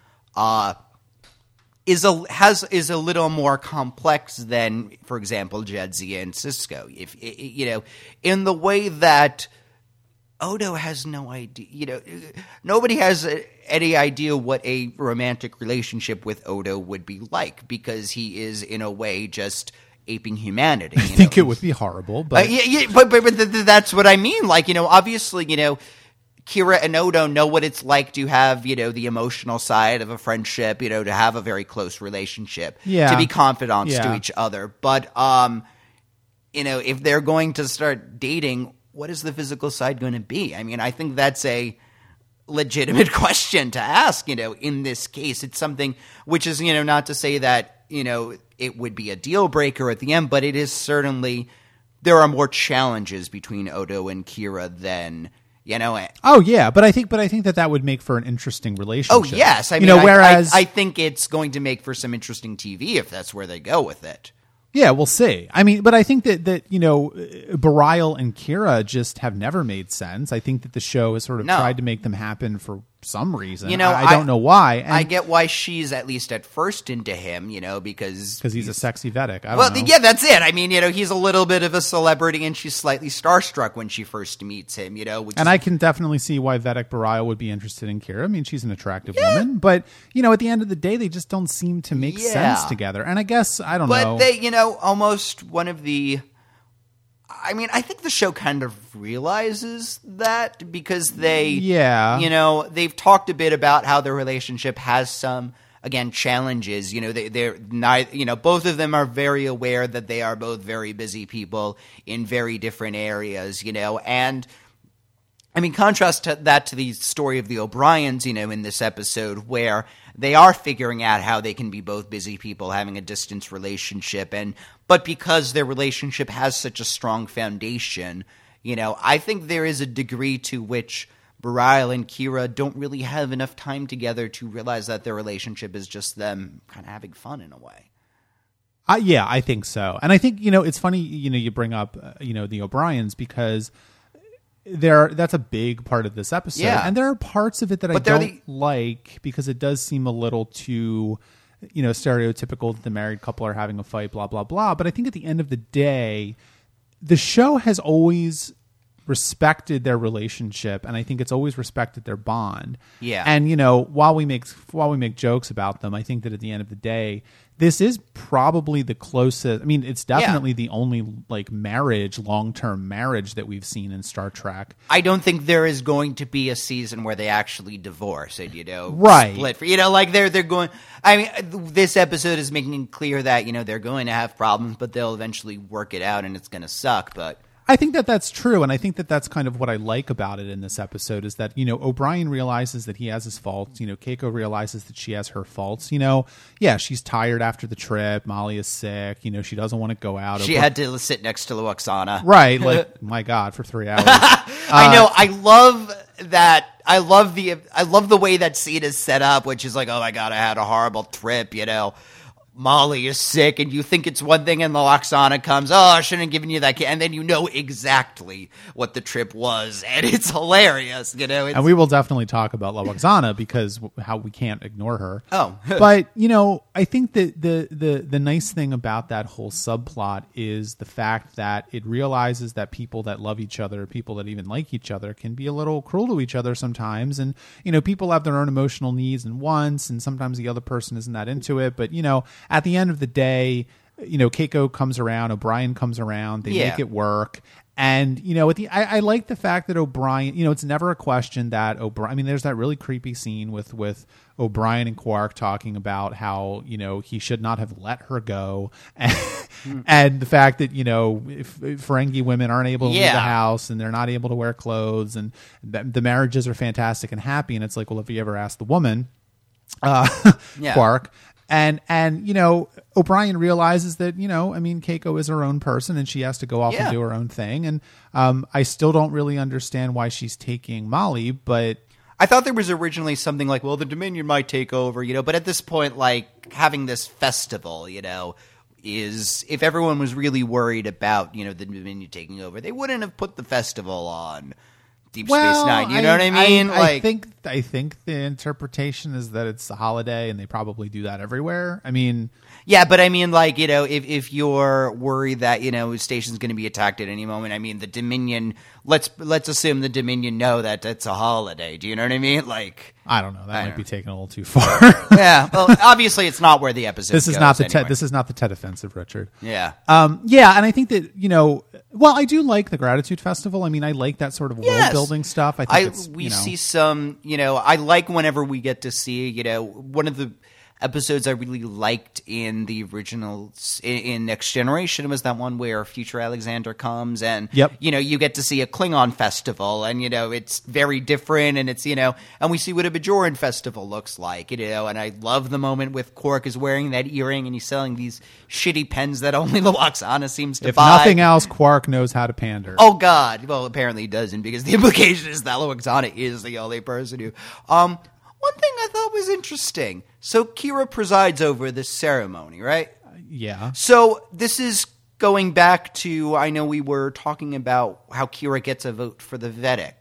is a little more complex than, for example, Jadzia and Sisko. If in the way that Odo has no idea, nobody has any idea what a romantic relationship with Odo would be like, because he is in a way just aping humanity. I think it would be horrible, but but that's what I mean. Like, obviously, Kira and Odo know what it's like to have, the emotional side of a friendship, to have a very close relationship, to be confidants to each other. But, if they're going to start dating, what is the physical side going to be? I mean, I think that's a legitimate question to ask, in this case. It's something which is, not to say that, it would be a deal breaker at the end, but it is certainly, there are more challenges between Odo and Kira than, Oh yeah, but I think that would make for an interesting relationship. Oh yes, I mean, whereas I think it's going to make for some interesting TV if that's where they go with it. Yeah, we'll see. I mean, but I think that Bareil and Kira just have never made sense. I think that the show has sort of tried to make them happen for some reason. I don't know why. And I get why she's at least at first into him, because he's a sexy Vedic. I don't know. Yeah, that's it. I mean, he's a little bit of a celebrity, and she's slightly starstruck when she first meets him. I can definitely see why Vedic Bareil would be interested in Kira. I mean, she's an attractive woman, but at the end of the day, they just don't seem to make sense together. And I guess I don't know. But they, almost one of the. I mean, I think the show kind of realizes that, because they've talked a bit about how their relationship has some, again, challenges. They're neither, both of them are very aware that they are both very busy people in very different areas, and I mean, contrast that to the story of the O'Briens, in this episode, where they are figuring out how they can be both busy people having a distance relationship, but because their relationship has such a strong foundation, I think there is a degree to which Bareil and Kira don't really have enough time together to realize that their relationship is just them kind of having fun in a way. Yeah, I think so. And I think, it's funny, you bring up, the O'Briens, because that's a big part of this episode. Yeah. And there are parts of it that I don't like, because it does seem a little too, stereotypical that the married couple are having a fight, blah, blah, blah. But I think at the end of the day, the show has always respected their relationship, and I think it's always respected their bond. Yeah. And while we make jokes about them, I think that at the end of the day, this is probably the closest. I mean, it's definitely the only like long-term marriage that we've seen in Star Trek. I don't think there is going to be a season where they actually divorce and, right. split. Like they're going. I mean, this episode is making it clear that, they're going to have problems, but they'll eventually work it out and it's going to suck. But I think that that's true, and I think that that's kind of what I like about it in this episode is that, O'Brien realizes that he has his faults. Keiko realizes that she has her faults. She's tired after the trip. Molly is sick. She doesn't want to go out. She had to sit next to Lwaxana. Right. Like, my God, for 3 hours. I know. I love that. I love the way that scene is set up, which is like, oh my God, I had a horrible trip, Molly is sick, and you think it's one thing, and the Lwaxana comes, oh, I shouldn't have given you that kid. And then you know exactly what the trip was, and it's hilarious, And we will definitely talk about Lwaxana because how we can't ignore her. Oh. But, I think that the nice thing about that whole subplot is the fact that it realizes that people that love each other, people that even like each other, can be a little cruel to each other sometimes. And, people have their own emotional needs and wants, and sometimes the other person isn't that into it. But, at the end of the day, Keiko comes around, O'Brien comes around, they make it work. And, I like the fact that O'Brien, it's never a question that O'Brien, I mean, there's that really creepy scene with O'Brien and Quark talking about how, he should not have let her go. And the fact that, if Ferengi women aren't able to leave the house and they're not able to wear clothes and the marriages are fantastic and happy. And it's like, well, if you ever ask the woman, Quark, And O'Brien realizes that, Keiko is her own person and she has to go off and do her own thing. And I still don't really understand why she's taking Molly, but I thought there was originally something like, well, the Dominion might take over, but at this point, like having this festival, is if everyone was really worried about, the Dominion taking over, they wouldn't have put the festival on Deep Space Nine. You know what I mean? I think the interpretation is that it's a holiday and they probably do that everywhere. I mean, yeah, but I mean, like, if you're worried that, station's going to be attacked at any moment, I mean, the Dominion, let's assume the Dominion know that it's a holiday. Do you know what I mean? Like, I don't know. That might be taken a little too far. Yeah. Well, obviously it's not where the episode This is goes not the anyway. this is not the Tet offensive, Richard. Yeah. Yeah, and I think that, well, I do like the Gratitude Festival. I mean, I like that sort of world building stuff. I think we see some, I like whenever we get to see, one of the episodes I really liked in the original in Next Generation was that one where Future Alexander comes and you get to see a Klingon festival and it's very different and it's and we see what a Bajoran festival looks like and I love the moment with Quark is wearing that earring and he's selling these shitty pens that only Lwaxana seems to buy. If nothing else, Quark knows how to pander. Oh God, well apparently he doesn't because the implication is that Lwaxana is the only person who one thing I thought was interesting. So Kira presides over this ceremony, right? Yeah. So this is going back to, I know we were talking about how Kira gets a vote for the Vedic.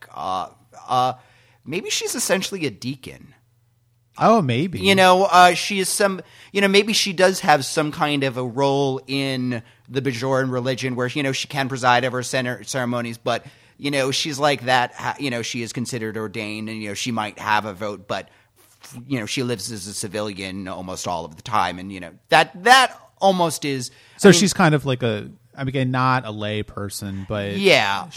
Maybe she's essentially a deacon. Oh, maybe. She is some, maybe she does have some kind of a role in the Bajoran religion where, she can preside over ceremonies, but she's like that, she is considered ordained and, she might have a vote, but, she lives as a civilian almost all of the time. And, that almost is. So she's kind of like not a lay person, but yeah.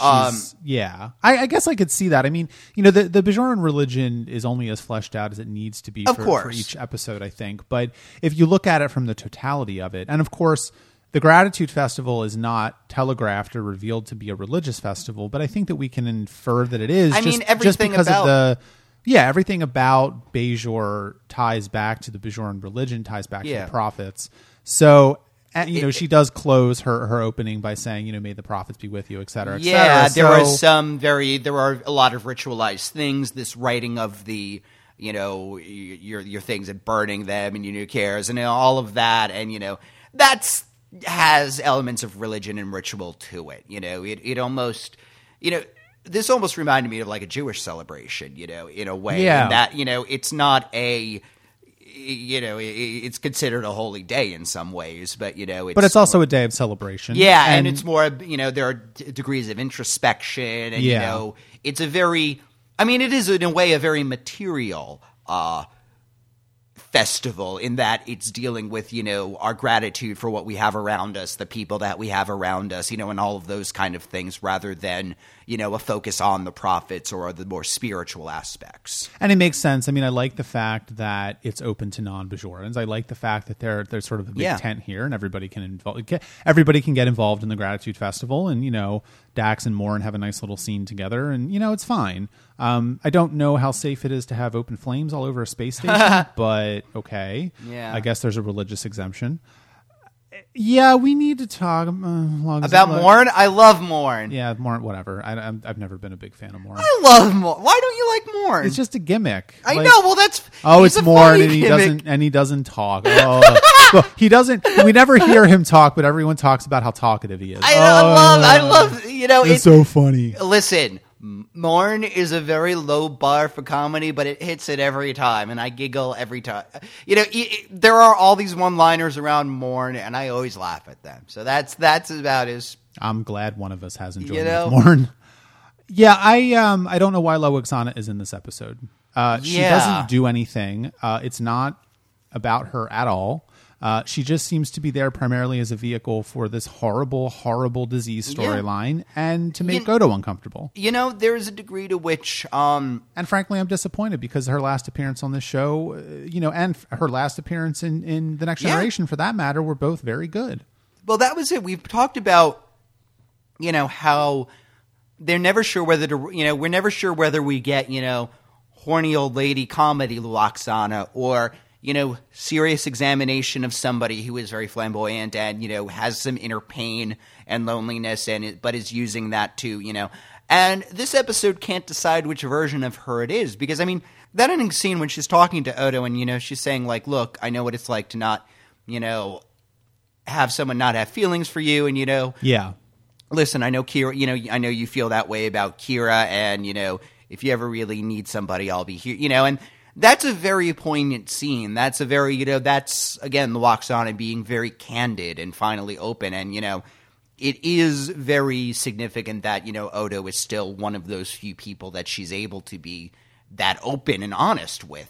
I guess I could see that. I mean, the Bajoran religion is only as fleshed out as it needs to be for each episode, I think. But if you look at it from the totality of it, and of course, the Gratitude Festival is not telegraphed or revealed to be a religious festival, but I think that we can infer that it is. Just because of everything about Bajor ties back to the Bajoran religion, ties back to the prophets. So, she does close her opening by saying, may the prophets be with you, et cetera, et cetera. Yeah, there are a lot of ritualized things, this writing of the, your things and burning them and your cares and all of that. And, that's has elements of religion and ritual to it. It almost, this almost reminded me of like a Jewish celebration, in a way. Yeah. In that, it's not it's considered a holy day in some ways, but, but it's also a day of celebration. Yeah. And it's more, there are degrees of introspection and, it's a very, it is in a way a very material, festival in that it's dealing with, our gratitude for what we have around us, the people that we have around us, and all of those kind of things rather than, a focus on the prophets or the more spiritual aspects. And it makes sense. I mean, I like the fact that it's open to non-Bajorans. I like the fact that there's sort of a big tent here and everybody can get involved in the Gratitude Festival, and, Dax and Morn have a nice little scene together, and, it's fine. I don't know how safe it is to have open flames all over a space station, but okay. Yeah. I guess there's a religious exemption. Yeah, we need to talk about Morn. I love Morn. Yeah, Morn. Whatever. I've never been a big fan of Morn. I love Morn. Why don't you like Morn? It's just a gimmick. I know. Well, it's Morn, and he doesn't talk. Oh, well, he doesn't. We never hear him talk, but everyone talks about how talkative he is. I love. It's so funny. Listen. Morn is a very low bar for comedy, but it hits it every time, and I giggle every time. There are all these one-liners around Morn, and I always laugh at them. So that's about as. I'm glad one of us has enjoyed Morn. Yeah, I don't know why Lwaxana is in this episode. She doesn't do anything. It's not about her at all. She just seems to be there primarily as a vehicle for this horrible, horrible disease storyline and to make Odo uncomfortable. There is a degree to which... and frankly, I'm disappointed because her last appearance on this show, and her last appearance in The Next Generation, for that matter, were both very good. Well, that was it. We've talked about, how they're never sure whether to... we're never sure whether we get, horny old lady comedy Lwaxana or... serious examination of somebody who is very flamboyant and, has some inner pain and loneliness but is using that to, and this episode can't decide which version of her it is because, that ending scene when she's talking to Odo and, she's saying like, look, I know what it's like to not, have someone not have feelings for you and, yeah, listen, I know Kira, I know you feel that way about Kira and, if you ever really need somebody, I'll be here, and that's a very poignant scene. That's a very, that's, again, Lwaxana being very candid and finally open. And, it is very significant that, Odo is still one of those few people that she's able to be that open and honest with.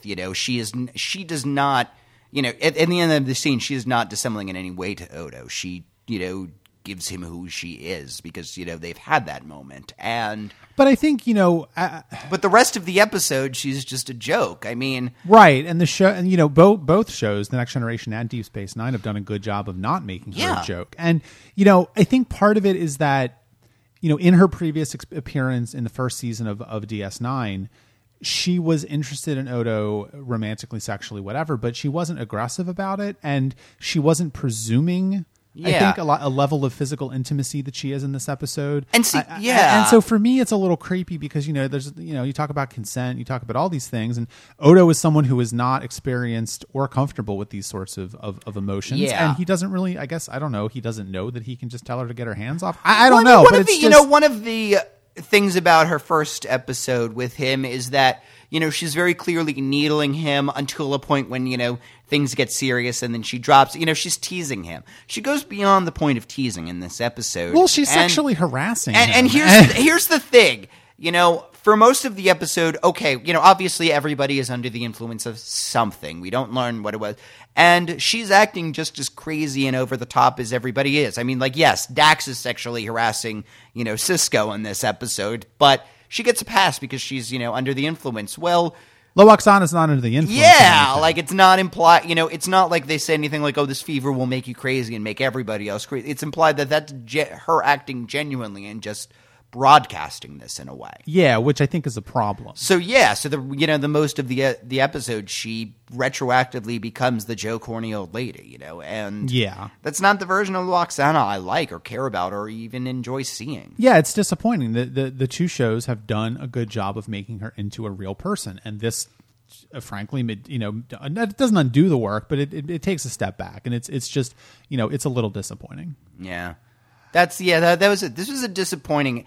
She does not, at the end of the scene, she is not dissembling in any way to Odo. She, gives him who she is because, they've had that moment. But I think, but the rest of the episode, she's just a joke. Right. And the show, and, both shows, The Next Generation and Deep Space Nine, have done a good job of not making her a joke. And, I think part of it is that, in her previous appearance in the first season of DS9, she was interested in Odo romantically, sexually, whatever, but she wasn't aggressive about it. And she wasn't presuming... I think a level of physical intimacy that she is in this episode. And and so for me, it's a little creepy because, there's, you talk about consent, you talk about all these things, and Odo is someone who is not experienced or comfortable with these sorts of emotions. Yeah. And he doesn't really, I guess, I don't know, he doesn't know that he can just tell her to get her hands off. I don't know. One of the things about her first episode with him is that, she's very clearly needling him until a point when, things get serious and then she drops, she's teasing him. She goes beyond the point of teasing in this episode. Well, she's sexually harassing him. And here's the thing, for most of the episode, okay, obviously everybody is under the influence of something. We don't learn what it was. And she's acting just as crazy and over the top as everybody is. Yes, Dax is sexually harassing, Sisko in this episode, but she gets a pass because she's, under the influence. Well, Lwaxana is not under the influence. Yeah, it's not implied, it's not like they say anything like, oh, this fever will make you crazy and make everybody else crazy. It's implied that that's her acting genuinely and just broadcasting this in a way. Yeah, which I think is a problem. So the most of the episode, she retroactively becomes the joke horny old lady, and that's not the version of Lwaxana I like or care about or even enjoy seeing. Yeah, it's disappointing. The two shows have done a good job of making her into a real person, and this frankly, it doesn't undo the work, but it takes a step back, and it's just, it's a little disappointing. Yeah. That was it. This was a disappointing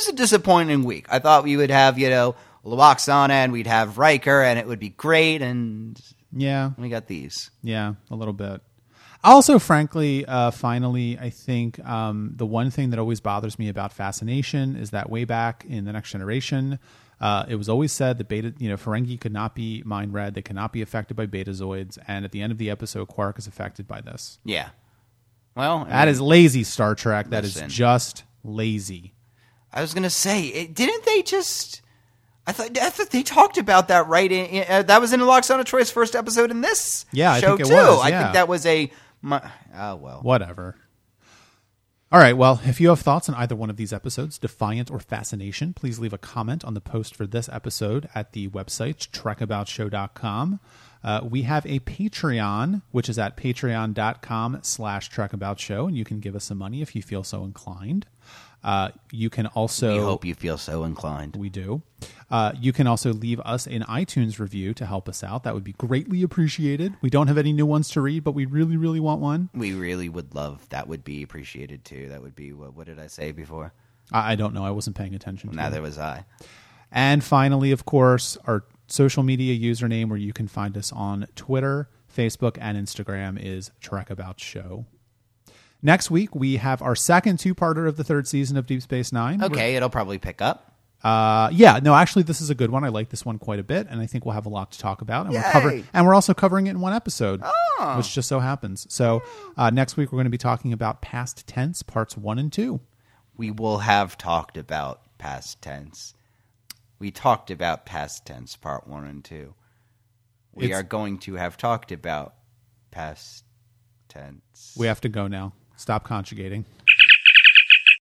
week. I thought we would have, Lwaxana and we'd have Riker and it would be great, and we got these. Yeah, a little bit. Also, frankly, finally, I think the one thing that always bothers me about Fascination is that way back in The Next Generation, It was always said that Ferengi could not be mind read. They cannot be affected by betazoids. And at the end of the episode, Quark is affected by this. Yeah. Well, that is lazy, Star Trek. That is just lazy. I was going to say, didn't they just... I thought they talked about that, right? That was in Loxana Troy's first episode in this show, I think it too. was. I think that was Whatever. All right, well, if you have thoughts on either one of these episodes, Defiant or Fascination, please leave a comment on the post for this episode at the website, trekaboutshow.com. We have a Patreon, which is at patreon.com/trekaboutshow, and you can give us some money if you feel so inclined. You can also... We hope you feel so inclined. We do. You can also leave us an iTunes review to help us out. That would be greatly appreciated. We don't have any new ones to read, but we really, really want one. We really would love. That would be appreciated, too. That would be... What did I say before? I don't know. I wasn't paying attention to Neither was I. And finally, of course, our social media username where you can find us on Twitter, Facebook, and Instagram is TrekAboutShow. Next week, we have our second two-parter of the third season of Deep Space Nine. Okay, it'll probably pick up. Actually, this is a good one. I like this one quite a bit, and I think we'll have a lot to talk about. And we're also covering it in one episode, which just so happens. So next week, we're going to be talking about Past Tense, Parts 1 and 2. We will have talked about Past Tense. We talked about Past Tense, Part 1 and 2. We are going to have talked about Past Tense. We have to go now. Stop conjugating.